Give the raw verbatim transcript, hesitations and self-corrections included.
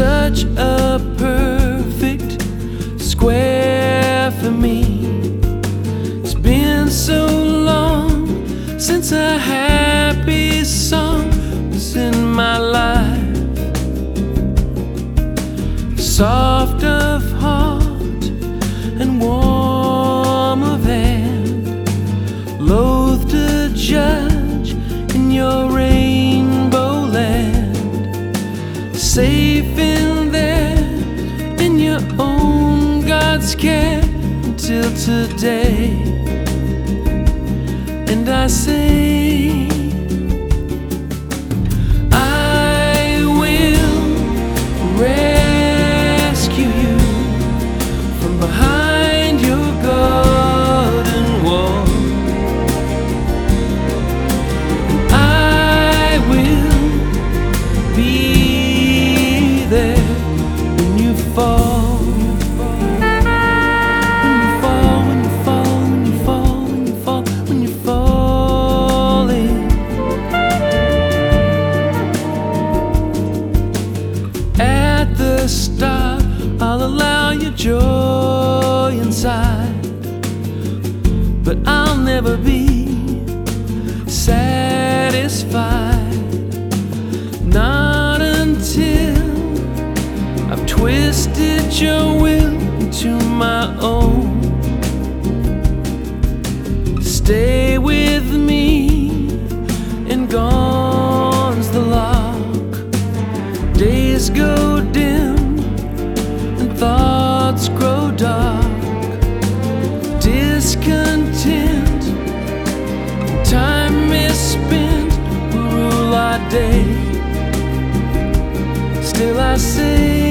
such a perfect square for me. It's been so long since a happy song was in my life. Soft of heart and warm of hand, loath to judge in your rainbow land, safe in there in your own God's care until today. And I say, I will rescue you from behind your garden wall, and I will be there when you fall. The start, I'll allow you joy inside, but I'll never be satisfied, not until I've twisted your will into my own. Stay with me, and gone's the lock. Days go dim and thoughts grow dark, discontent, time misspent will rule our day. Still I say,